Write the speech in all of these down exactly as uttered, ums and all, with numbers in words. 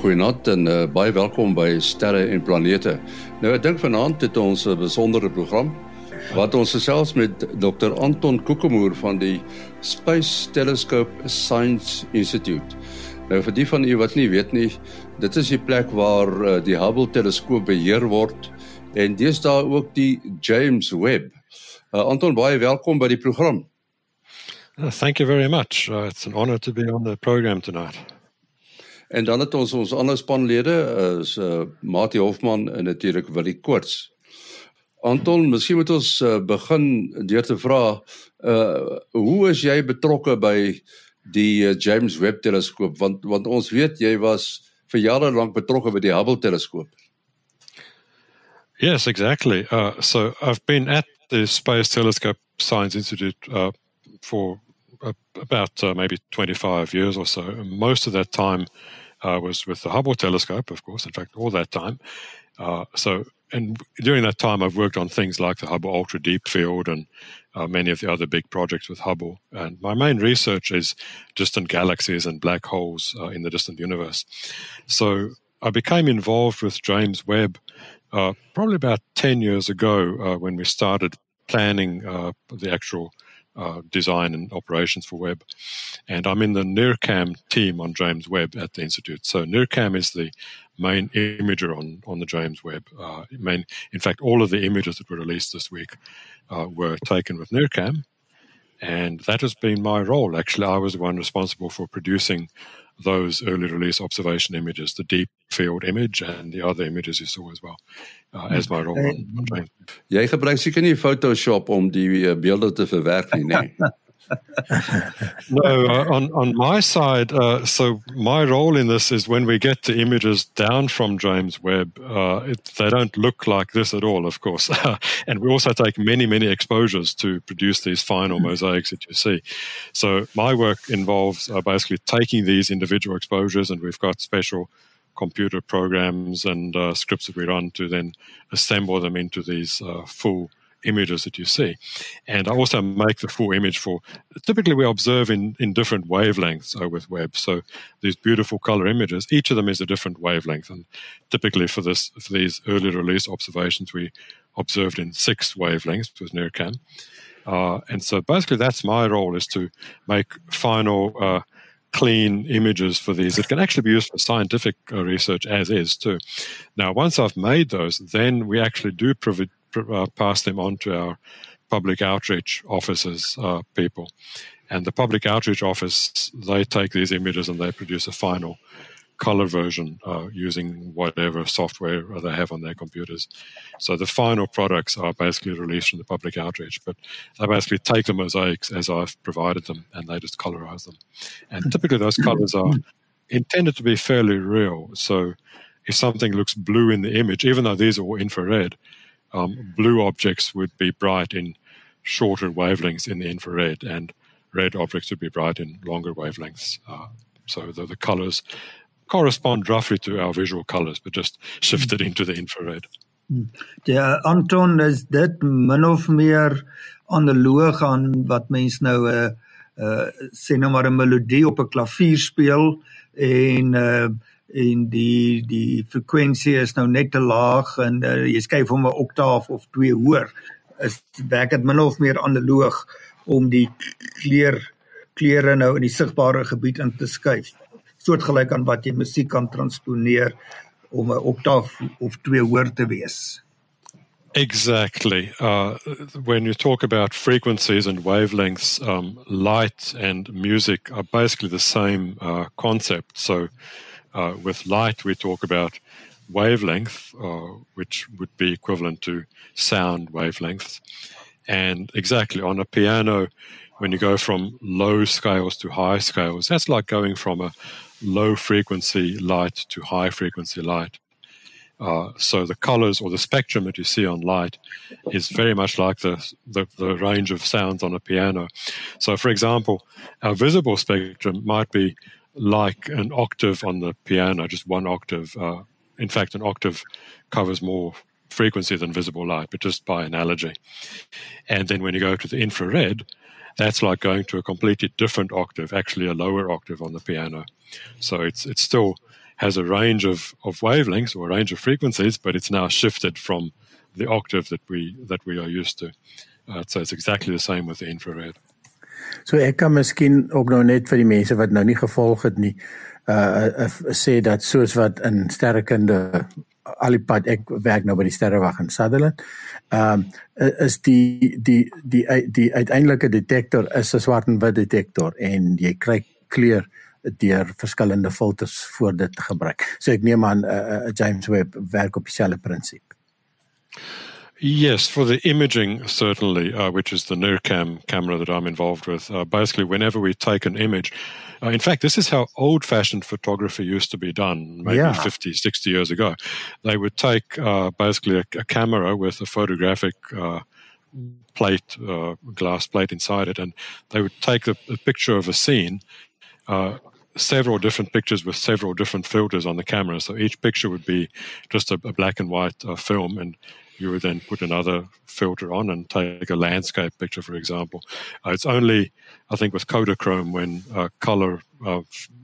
goeienaand en uh, baie welkom by Sterre en Planete. Nou ek dink vanaand het ons 'n besondere program wat ons gesels met dokter Anton Koekemoer van die Space Telescope Science Institute. Nou vir die van u wat nie weet nie, dit is die plek waar uh, die Hubble teleskoop beheer word en deesdae ook die James Webb. Uh, Anton, baie welkom by die program. Uh, thank you very much. Uh, it's an honor to be on the program tonight. En dan het ons ons ander spanlede, is uh, Mati Hofman en natuurlik Willie Koorts. Anton, miskien moet ons uh, begin deur te vra, uh, hoe is jy betrokke by die uh, James Webb teleskoop? Want, want ons weet, jy was vir jare lank betrokke by die Hubble teleskoop. Yes, exactly. Uh, so I've been at the Space Telescope Science Institute uh, for uh, about uh, maybe twenty-five years or so. And most of that time uh, was with the Hubble telescope, of course, in fact, all that time. Uh, so, and during that time, I've worked on things like the Hubble Ultra Deep Field and uh, many of the other big projects with Hubble. And my main research is distant galaxies and black holes uh, in the distant universe. So I became involved with James Webb uh, probably about ten years ago uh, when we started planning uh, the actual uh, design and operations for Webb. And I'm in the NIRCam team on James Webb at the Institute. So NIRCam is the main imager on, on the James Webb. Uh, main, in fact, all of the images that were released this week uh, were taken with NIRCam. And that has been my role. Actually, I was the one responsible for producing those early release observation images, the deep field image and the other images you saw as well, uh, as my role on, on James. Jy gebruik seker nie Photoshop om die uh, beelde te verwerk nie, nee. No, uh, on, on my side, uh, so my role in this is when we get the images down from James Webb, uh, it, they don't look like this at all, of course. And we also take many, many exposures to produce these final mosaics that you see. So my work involves uh, basically taking these individual exposures, and we've got special computer programs and uh, scripts that we run to then assemble them into these uh, full images that you see. And I also make the full image for, typically we observe in, in different wavelengths uh, with Webb. So these beautiful color images, each of them is a different wavelength. And typically for this for these early release observations, we observed in six wavelengths with NIRCam. Uh, and so basically that's my role, is to make final uh, clean images for these. It can actually be used for scientific uh, research as is too. Now, once I've made those, then we actually do provide Uh, pass them on to our public outreach offices uh, people. And the public outreach office, they take these images and they produce a final color version uh, using whatever software they have on their computers. So the final products are basically released from the public outreach, but they basically take the mosaics as I've provided them and they just colorize them. And typically those colors are intended to be fairly real. So if something looks blue in the image, even though these are all infrared, Um, blue objects would be bright in shorter wavelengths in the infrared, and red objects would be bright in longer wavelengths. Uh, so the, the colors correspond roughly to our visual colors, but just shifted into the infrared. Ja, Anton, is dit min of meer analoog aan wat mens nou uh, uh, sê nou maar 'n melodie op 'n klavier speel en uh, en die die frekwensie is nou net te laag en uh, jy skuif hom 'n oktaaf of twee hoër, is werk dit min of meer analoog om die kleur kleure nou in die sigbare gebied in te skuif, soortgelyk aan wat jy musiek kan transponeer om 'n oktaaf of twee hoër te wees. Exactly. Uh, when you talk about frequencies and wavelengths, um, light and music are basically the same uh, concept. So Uh, with light, we talk about wavelength, uh, which would be equivalent to sound wavelength. And exactly, on a piano, when you go from low scales to high scales, that's like going from a low-frequency light to high-frequency light. Uh, so the colors or the spectrum that you see on light is very much like the, the, the range of sounds on a piano. So, for example, our visible spectrum might be like an octave on the piano, just one octave. Uh, in fact, an octave covers more frequency than visible light, but just by analogy. And then when you go to the infrared, that's like going to a completely different octave, actually a lower octave on the piano. So it's it's still has a range of, of wavelengths or a range of frequencies, but it's now shifted from the octave that we that we are used to. Uh, so it's exactly the same with the infrared. So ek kan miskien ook nou net vir die mense wat nou nie gevolg het nie, uh, uh, sê dat soos wat in sterrekunde al die pad, ek werk nou by die sterrewag in Sutherland, um, is die, die, die, die uiteindelike detektor is 'n swart en wit detektor en jy kry kleur deur verskillende filters voor dit te gebruik. So ek neem aan, uh, James Webb werk op dieselfde prinsip. Yes, for the imaging, certainly, uh, which is the NIRCam camera that I'm involved with. Uh, basically, whenever we take an image, uh, in fact, this is how old-fashioned photography used to be done, maybe Yeah. fifty, sixty years ago. They would take uh, basically a, a camera with a photographic uh, plate, uh, glass plate inside it, and they would take a, a picture of a scene, uh, several different pictures with several different filters on the camera. So each picture would be just a, a black and white uh, film, and you would then put another filter on and take a landscape picture, for example. Uh, it's only, I think, with Kodachrome when uh, color uh,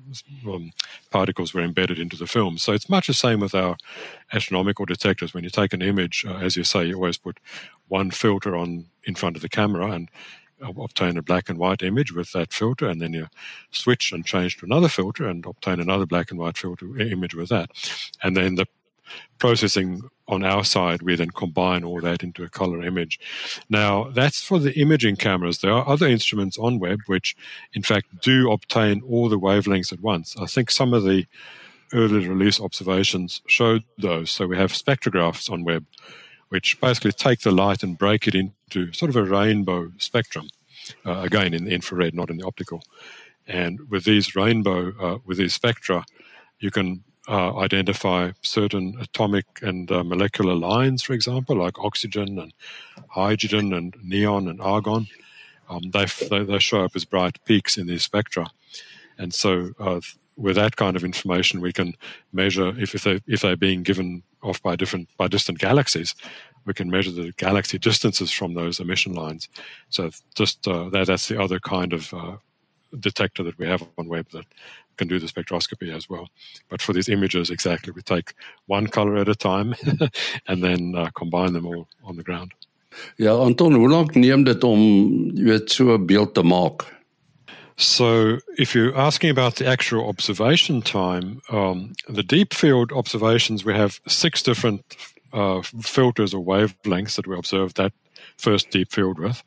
um, particles were embedded into the film. So it's much the same with our astronomical detectors. When you take an image, uh, as you say, you always put one filter on in front of the camera and obtain a black and white image with that filter, and then you switch and change to another filter and obtain another black and white filter image with that. And then the processing on our side, we then combine all that into a color image. Now, that's for the imaging cameras. There are other instruments on Webb which, in fact, do obtain all the wavelengths at once. I think some of the early release observations showed those. So we have spectrographs on Webb, which basically take the light and break it into sort of a rainbow spectrum, uh, again in the infrared, not in the optical. And with these rainbow, uh, with these spectra, you can uh, identify certain atomic and uh, molecular lines, for example, like oxygen and hydrogen and neon and argon. Um, they, they, they show up as bright peaks in these spectra. And so uh, with that kind of information, we can measure if, if, they, if they're being given off by different by distant galaxies, we can measure the galaxy distances from those emission lines. So just uh, that that's the other kind of uh, detector that we have on Webb that can do the spectroscopy as well. But for these images, exactly, we take one color at a time and then uh, combine them all on the ground. Ja, Anton, hoe lank neem dit om, jy weet, so 'n beeld te maak? So if you're asking about the actual observation time, um, the deep field observations, we have six different uh, filters or wavelengths that we observed that first deep field with.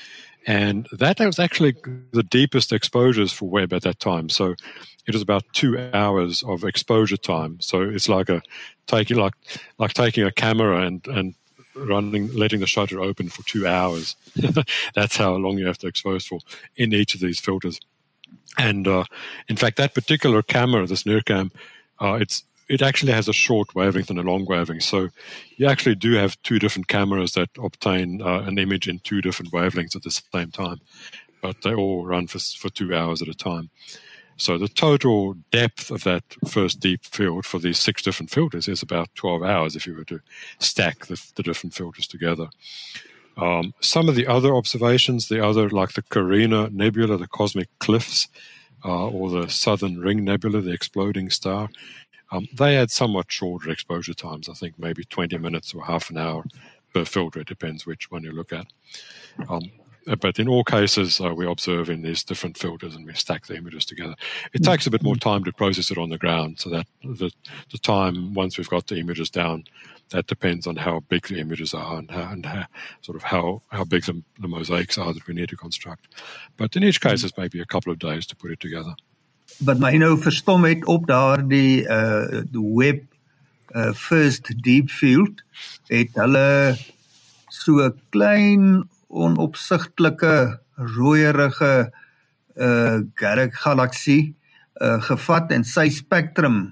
And that was actually the deepest exposures for Webb at that time. So it was about two hours of exposure time. So it's like a taking like like taking a camera and, and running, letting the shutter open for two hours. That's how long you have to expose for in each of these filters. And uh, in fact, that particular camera, this NIRCam, uh, it's it actually has a short wavelength and a long wavelength. So you actually do have two different cameras that obtain uh, an image in two different wavelengths at the same time, but they all run for for two hours at a time. So the total depth of that first deep field for these six different filters is about twelve hours if you were to stack the, the different filters together. Um, some of the other observations, the other, like the Carina Nebula, the cosmic cliffs, uh, or the Southern Ring Nebula, the exploding star, um, they had somewhat shorter exposure times, I think maybe twenty minutes or half an hour per filter. It depends which one you look at. Um, But in all cases, uh, we observe in these different filters and we stack the images together. It takes a bit more time to process it on the ground, so that the, the time, once we've got the images down, that depends on how big the images are and how, and how sort of how, how big the, the mosaics are that we need to construct. But in each case, it's maybe a couple of days to put it together. Wat my nou verstom het op daardie uh, Webb uh, first deep field, het hulle so 'n klein onopsigtelike rooierige uh, galaksie uh, gevat en sy spektrum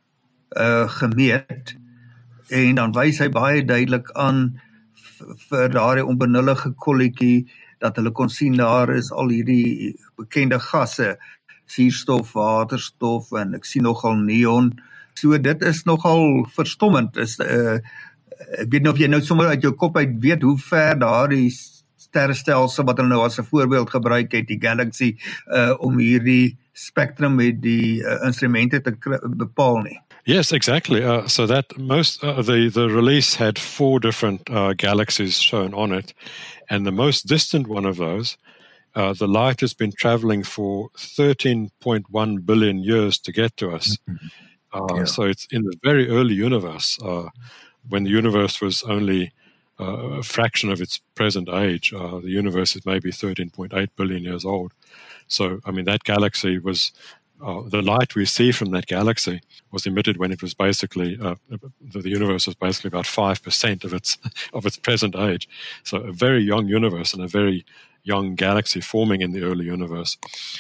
uh, gemeet, en dan wys hy baie duidelik aan vir daardie onbenullige kolletjie dat hulle kon sien daar is al hierdie bekende gasse, suurstof, waterstof en ek sien nogal neon. So dit is nogal verstommend. Is uh, ek weet nie of jy nou sommer uit jou kop uit weet hoe ver daardie sterrestelsel wat hulle nou as 'n voorbeeld gebruik het, die galaxy, uh, om hierdie spektrum met die uh, instrumente te bepaal nie. Yes, exactly. Uh, so that most uh, the the release had four different uh, galaxies shown on it, and the most distant one of those, uh, the light has been traveling for thirteen point one billion years to get to us. Uh, Yeah. So it's in the very early universe, uh, when the universe was only uh, a fraction of its present age. Uh, the universe is maybe thirteen point eight billion years old. So, I mean, that galaxy was, uh, the light we see from that galaxy was emitted when it was basically, uh, the, the universe was basically about five percent of its, of its present age. So a very young universe and a very young galaxy forming in the early universe.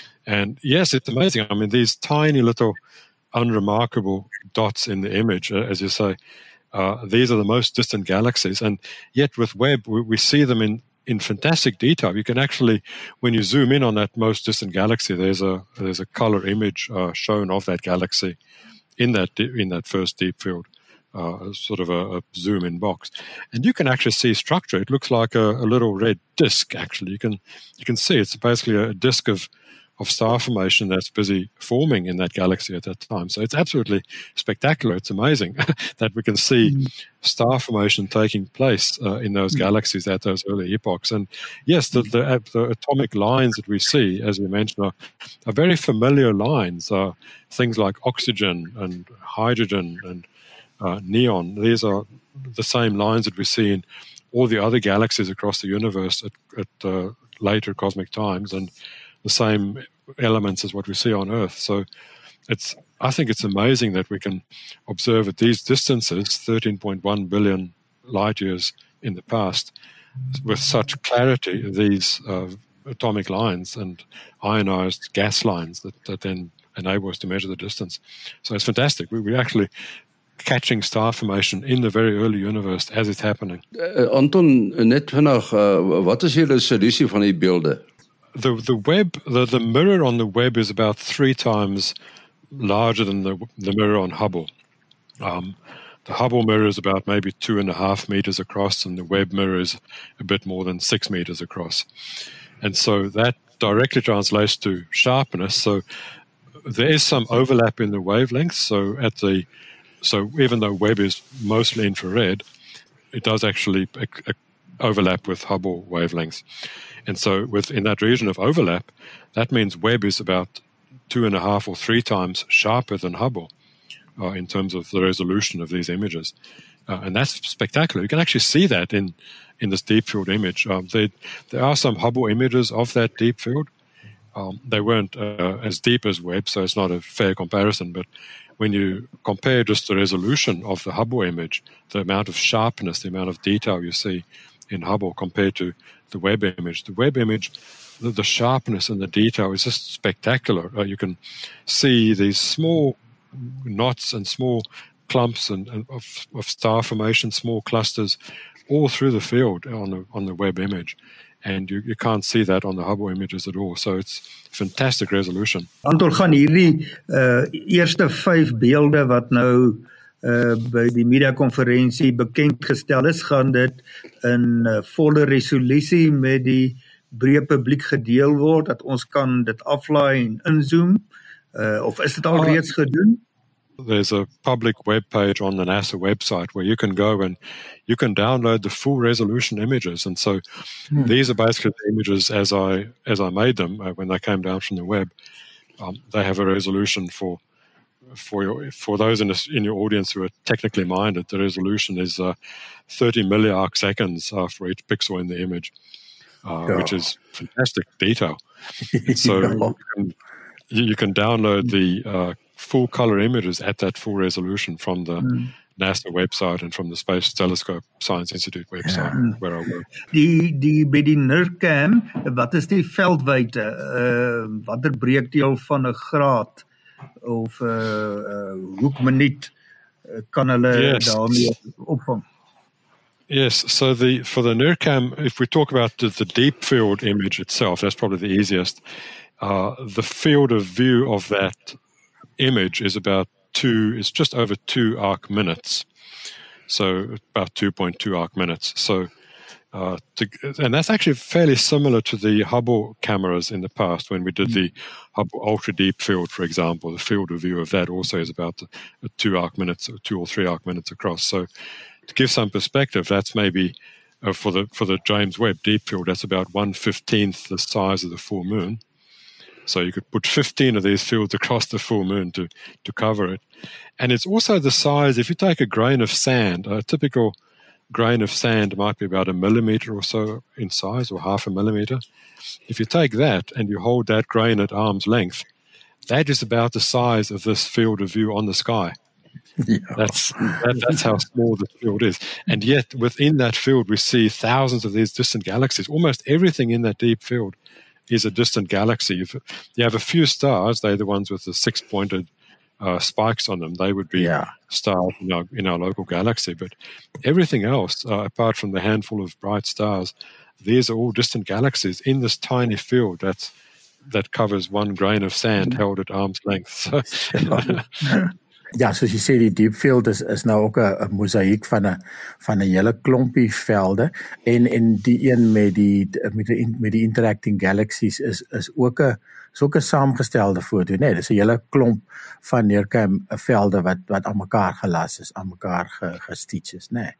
And yes, it's amazing. I mean, these tiny little unremarkable dots in the image, uh, as you say, uh, these are the most distant galaxies. And yet with Webb, we, we see them in, in fantastic detail. You can actually, when you zoom in on that most distant galaxy, there's a there's a color image uh, shown of that galaxy in that in that first deep field, uh, sort of a, a zoom in box, and you can actually see structure. It looks like a, a little red disk. Actually, you can you can see it's basically a disk of of star formation that's busy forming in that galaxy at that time. So it's absolutely spectacular. It's amazing that we can see mm. star formation taking place uh, in those mm. galaxies at those early epochs. And yes, the, the, the atomic lines that we see, as we mentioned, are, are very familiar lines. Uh, things like oxygen and hydrogen and uh, neon. These are the same lines that we see in all the other galaxies across the universe at, at uh, later cosmic times, and the same elements as what we see on Earth. So it's, I think it's amazing that we can observe at these distances, thirteen point one billion light years in the past, with such clarity, these uh, atomic lines and ionized gas lines that, that then enable us to measure the distance. So it's fantastic. We, we're actually catching star formation in the very early universe as it's happening. Uh, Anton, net vandag, uh, wat is julle resolusie van die beelde? The the web the, the mirror on the Webb is about three times larger than the the mirror on Hubble. Um, the Hubble mirror is about maybe two and a half meters across, and the Webb mirror is a bit more than six meters across. And so that directly translates to sharpness. So there is some overlap in the wavelengths. So at the so even though Webb is mostly infrared, it does actually overlap with Hubble wavelengths. And so within that region of overlap, that means Webb is about two and a half or three times sharper than Hubble uh, in terms of the resolution of these images. Uh, and that's spectacular. You can actually see that in, in this deep field image. Um, they, there are some Hubble images of that deep field. Um, they weren't uh, as deep as Webb, so it's not a fair comparison. But when you compare just the resolution of the Hubble image, the amount of sharpness, the amount of detail you see in Hubble compared to the Webb image. The Webb image, the, the sharpness and the detail is just spectacular. Uh, you can see these small knots and small clumps and, and of, of star formation, small clusters, all through the field on the on the Webb image, and you, you can't see that on the Hubble images at all. So it's fantastic resolution. Anton, gaan hierdie uh, eerste vyf beelde wat nou Uh, by die mediakonferensie bekend gestel is, gaan dit in uh, volle resolusie met die breë publiek gedeel word, dat ons kan dit aflaai en inzoom, uh, of is dit al uh, reeds gedoen? There's a public web page on the NASA website where you can go and you can download the full resolution images. And so hmm. these are basically the images as I as I made them uh, when they came down from the web. Um, they have a resolution for For your, for those in, this, in your audience who are technically minded, the resolution is uh, thirty milliarc seconds after each pixel in the image, uh, yeah. which is fantastic detail. So yeah. you, can, you can download the uh, full color images at that full resolution from the mm. NASA website and from the Space Telescope Science Institute website yeah. where I work. Die die by die NIRCam, wat is die veldwyte? Uh, watter breekdeel van 'n graad of 'n uh, uh, hoekminuut uh, kan hulle yes. daarmee opvang? Yes, so the for the NIRCam, if we talk about the, the deep field image itself, that's probably the easiest. Uh, the field of view of that image is about two, it's just over two arc minutes. So about two point two arc minutes. So Uh, to, and that's actually fairly similar to the Hubble cameras in the past when we did the Hubble Ultra Deep Field, for example. The field of view of that also is about two arc minutes, or two or three arc minutes across. So to give some perspective, that's maybe uh, for the for the James Webb Deep Field, that's about one fifteenth the size of the full moon. So you could put fifteen of these fields across the full moon to to cover it. And it's also the size. If you take a grain of sand, a typical grain of sand might be about a millimeter or so in size, or half a millimeter. If you take that and you hold that grain at arm's length, that is about the size of this field of view on the sky. Yeah. That's that, that's how small the field is. And yet within that field we see thousands of these distant galaxies. Almost everything in that deep field is a distant galaxy. If you have a few stars, they're the ones with the six-pointed Uh, spikes on them. They would be yeah. stars in our, in our local galaxy. But everything else, uh, apart from the handful of bright stars, these are all distant galaxies in this tiny field that's, that covers one grain of sand held at arm's length. So, ja, soos jy sê, die deep field is, is nou ook 'n mosaïek van 'n van 'n hele klompie velde, en en die een met die met die, met die interacting galaxies is is ook 'n is ook 'n saamgestelde foto, nee, dis 'n hele klomp van NIRCam velde wat wat aan mekaar gelas is, aan mekaar ge, gestitch is, nee.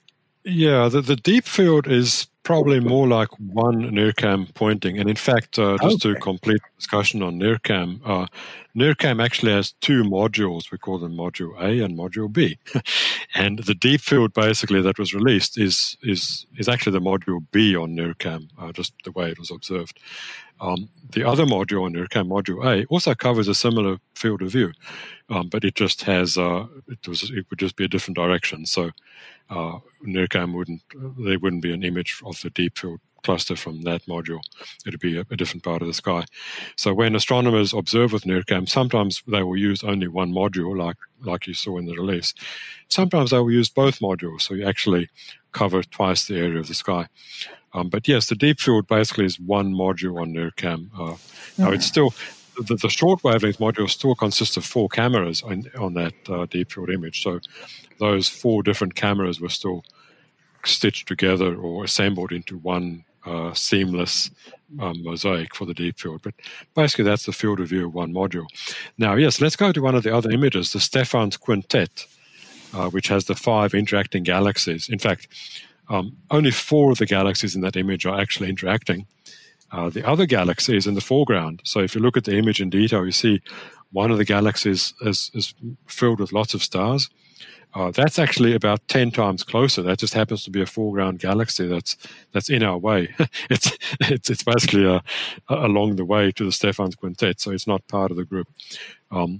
Yeah, the, the deep field is probably more like one NIRCam pointing. And in fact, uh, just okay. to complete the discussion on NIRCam, uh, NIRCam actually has two modules. We call them Module A and Module B. And the deep field basically that was released is is is actually the Module B on NIRCam, uh, just the way it was observed. Um, the other module on NIRCam, Module A, also covers a similar field of view, um, but it just has, uh, it was it would just be a different direction. So uh, NIRCam wouldn't, there wouldn't be an image of the deep field cluster from that module. It would be a, a different part of the sky. So when astronomers observe with NIRCam, sometimes they will use only one module, like like you saw in the release. Sometimes they will use both modules, so you actually cover twice the area of the sky. Um, but yes, the deep field basically is one module on NIRCam. Uh, mm-hmm. Now it's still, the, the short wavelength module still consists of four cameras on, on that uh, deep field image. So those four different cameras were still stitched together or assembled into one uh, seamless um, mosaic for the deep field. But basically that's the field of view of one module. Now, yes, let's go to one of the other images, the Stephan's Quintet, uh, which has the five interacting galaxies. In fact, Um, only four of the galaxies in that image are actually interacting. Uh, the other galaxy is in the foreground. So if you look at the image in detail, you see one of the galaxies is, is filled with lots of stars. Uh, that's actually about ten times closer. That just happens to be a foreground galaxy that's that's in our way. it's, it's it's basically uh, along the way to the Stephan's Quintet, so it's not part of the group. Um,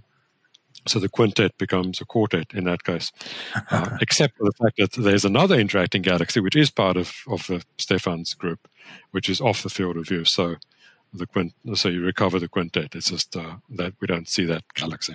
So the quintet becomes a quartet in that case, uh, except for the fact that there's another interacting galaxy which is part of, of the Stephan's group, which is off the field of view. So the quint, so you recover the quintet. It's just uh, that we don't see that galaxy.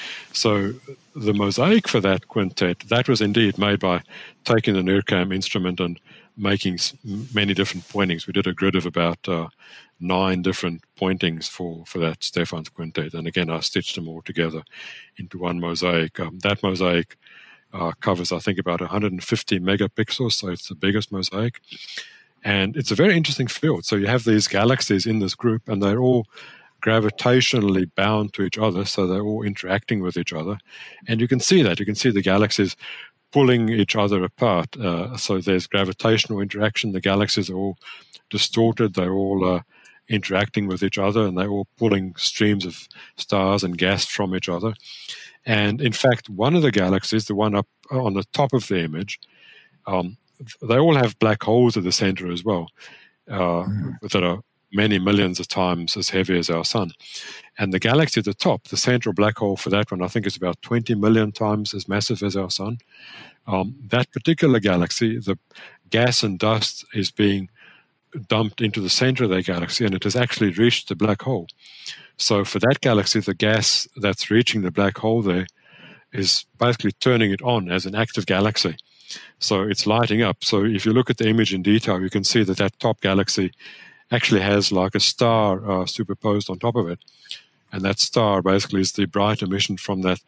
So the mosaic for that quintet, that was indeed made by taking the NIRCam instrument and making many different pointings. We did a grid of about uh, nine different pointings for, for that Stephan's Quintet. And again, I stitched them all together into one mosaic. Um, that mosaic uh, covers, I think, about one hundred fifty megapixels, so it's the biggest mosaic. And it's a very interesting field. So you have these galaxies in this group, and they're all gravitationally bound to each other, so they're all interacting with each other. And you can see that. You can see the galaxies pulling each other apart. Uh, so there's gravitational interaction. The galaxies are all distorted. They're all uh, interacting with each other, and they're all pulling streams of stars and gas from each other. And in fact, one of the galaxies, the one up on the top of the image, um, they all have black holes at the center as well, uh, mm. that are many millions of times as heavy as our sun. And the galaxy at the top, the central black hole for that one, I think is about twenty million times as massive as our sun. Um, that particular galaxy, the gas and dust is being dumped into the center of that galaxy, and it has actually reached the black hole. So for that galaxy, the gas that's reaching the black hole there is basically turning it on as an active galaxy. So it's lighting up. So if you look at the image in detail, you can see that that top galaxy actually has like a star uh, superposed on top of it. And that star basically is the bright emission from that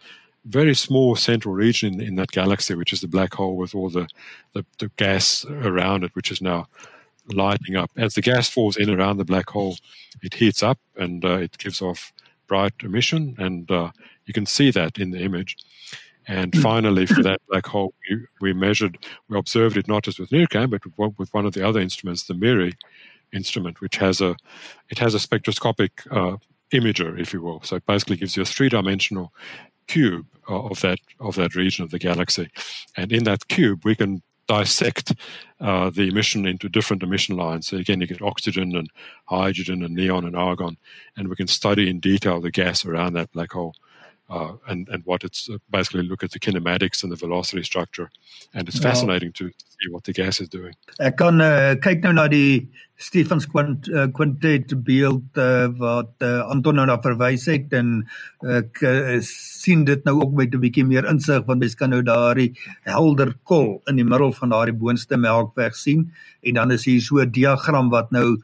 very small central region in, in that galaxy, which is the black hole with all the, the, the gas around it, which is now lighting up. As the gas falls in around the black hole, it heats up and uh, it gives off bright emission, and uh, you can see that in the image. And finally, for that black hole, we, we measured, we observed it not just with NIRCam, but with one of the other instruments, the MIRI instrument, which has a, it has a spectroscopic uh, imager, if you will. So it basically gives you a three-dimensional cube of that of that region of the galaxy, and in that cube we can dissect uh, the emission into different emission lines. So again, you get oxygen and hydrogen and neon and argon, and we can study in detail the gas around that black hole. Uh, and, and what it's uh, basically look at the kinematics and the velocity structure. And it's fascinating to see what the gas is doing. Ek kan uh, kyk nou na die Stephens quint, uh, quintet beeld uh, wat uh, Anton nou na verwys het, en ek uh, sien dit nou ook met 'n bietjie meer insig, want mens kan nou daardie helder kol in die middel van daardie boonste melkweg sien, en dan is hier so 'n diagram wat nou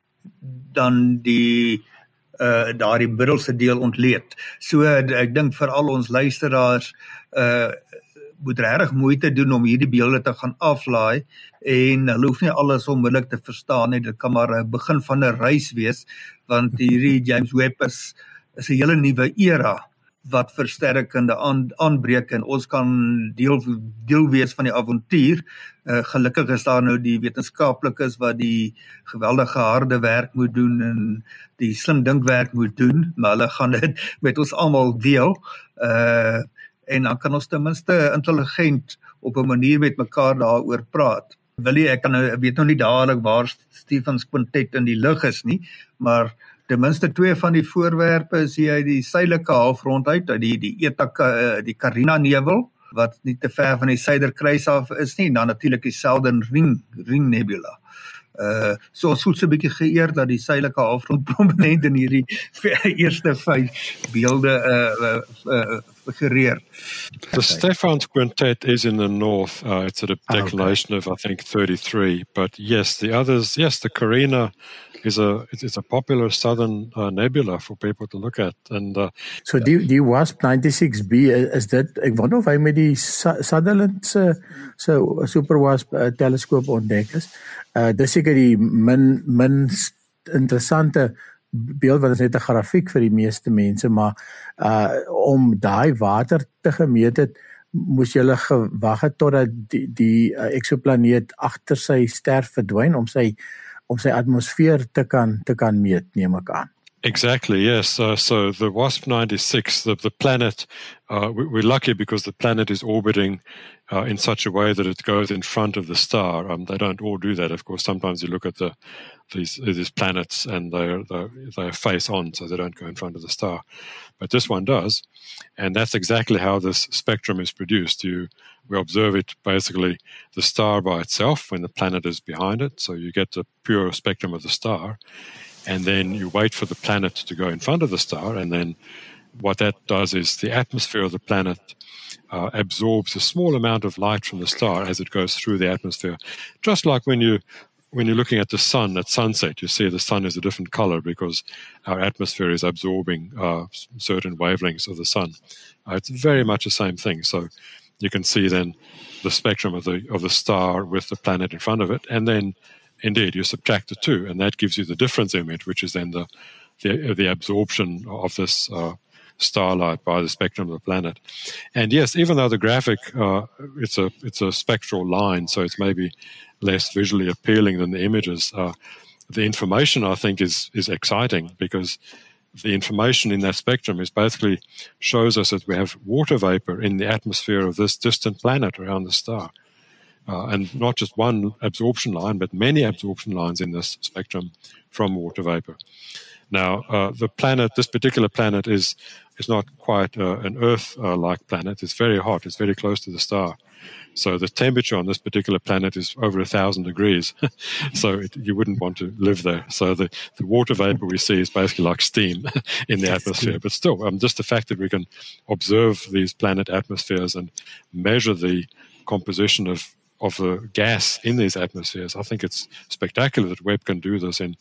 dan die uh daardie middelste deel ontleed. So ek dink vir al ons luisteraars uh moet regtig moeite doen om hierdie beelde te gaan aflaai, en hulle hoef nie alles onmiddellik te verstaan nie. Dit kan maar 'n begin van 'n reis wees, want hierdie James Webb is is 'n hele nuwe era wat versterkende aan, aanbreek, en ons kan deel, deel wees van die avontuur. Uh, gelukkig is daar nou die wetenskaplikes wat die geweldige harde werk moet doen en die slim dinkwerk moet doen, maar hulle gaan dit met ons almal deel, uh, en dan kan ons ten minste intelligent op 'n manier met mekaar daaroor praat. Willie, ek kan nou, ek weet nou nie dadelik waar Stephens quintet in die lug is nie, maar ten minste twee van die voorwerpe is hier uit die suidelike halfrond uit, die die Eta, die Carina nevel, wat nie te ver van die Suiderkruis af is nie, en dan natuurlik die Southern Ring, Ring Nebula. Uh, so ons voel so 'n bietjie geëerd dat die suidelike halfrond prominent in hierdie eerste vyf beelde uh, uh, uh, figureer. The Stephens quintet is in the north. Uh, it's at a declination oh, okay. of, I think, thirty-three. But yes, the others, yes, the Carina is a it's a popular southern uh, nebula for people to look at. And uh, so die die WASP ninety-six B, is dit, ek wonder of hy met die Sutherland se so super WASP uh, teleskoop ontdek is. Uh, dis seker die min min interessante beeld, wat is net 'n grafiek vir die meeste mense, maar uh, om daai water te gemeet het, moes julle gewag het totdat die, die uh, eksoplaneet agter sy ster verdwyn om sy om sy atmosfeer te kan te kan meet, neem ek aan. Exactly, yes. Uh, so the WASP ninety-six, the, the planet, uh, we, we're lucky because the planet is orbiting uh, in such a way that it goes in front of the star. Um, they don't all do that, of course. Sometimes you look at the these these planets and they're, they're, they're face on, so they don't go in front of the star. But this one does, and that's exactly how this spectrum is produced. You we observe it basically the star by itself when the planet is behind it, so you get the pure spectrum of the star. And then you wait for the planet to go in front of the star, and then what that does is the atmosphere of the planet uh, absorbs a small amount of light from the star as it goes through the atmosphere. Just like when you when you're looking at the sun at sunset, you see the sun is a different color because our atmosphere is absorbing uh, certain wavelengths of the sun. Uh, it's very much the same thing. So you can see then the spectrum of the of the star with the planet in front of it, and then indeed, you subtract the two, and that gives you the difference image, which is then the the, the absorption of this uh, starlight by the spectrum of the planet. And yes, even though the graphic uh, it's a it's a spectral line, so it's maybe less visually appealing than the images. Uh, the information, I think, is is exciting because the information in that spectrum is basically shows us that we have water vapor in the atmosphere of this distant planet around the star. Uh, and not just one absorption line, but many absorption lines in this spectrum from water vapor. Now, uh, the planet, this particular planet is is not quite uh, an Earth-like uh, planet. It's very hot. It's very close to the star. So the temperature on this particular planet is over a thousand degrees. So it, you wouldn't want to live there. So the, the water vapor we see is basically like steam in the atmosphere. But still, um, just the fact that we can observe these planet atmospheres and measure the composition of of the gas in these atmospheres, I think it's spectacular that Webb can do this in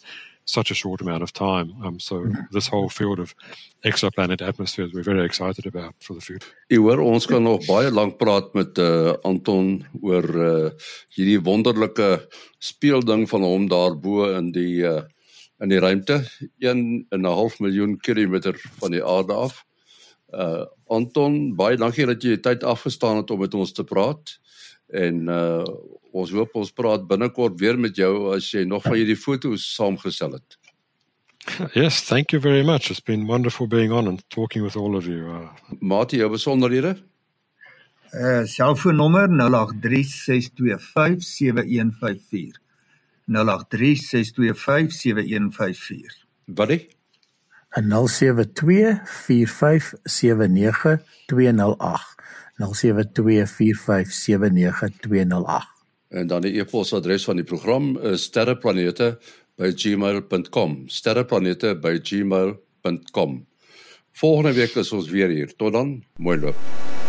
such a short amount of time. Um, so this whole field of exoplanet atmospheres we're very excited about for the future. Ek hoor ons kan nog baie lank praat met uh, Anton oor uh, hierdie wonderlike speelding van hom daarbo in die uh, in die ruimte, een en 'n half miljoen kilometer van die aarde af. Uh, Anton, baie dankie dat jy tyd afgestaan het om met ons te praat. En uh, ons hoop ons praat binnekort weer met jou as jy nog van hierdie foto's saamgestel het. Yes, thank you very much. It's been wonderful being on and talking with all of you. Uh, Mate, jou besonderhede? Uh, selfoonnommer nul agt drie ses twee vyf sewe een vyf vier. nul agt drie ses twee vyf sewe een vyf vier. Wat die? nul sewe twee vier vyf sewe nege twee nul agt. nul sewe twee vier vyf sewe nege twee nul agt. En dan die e-posadres van die program is sterreplanete by gmail punt com. sterreplanete by gmail punt com. Volgende week is ons weer hier. Tot dan, mooi loop.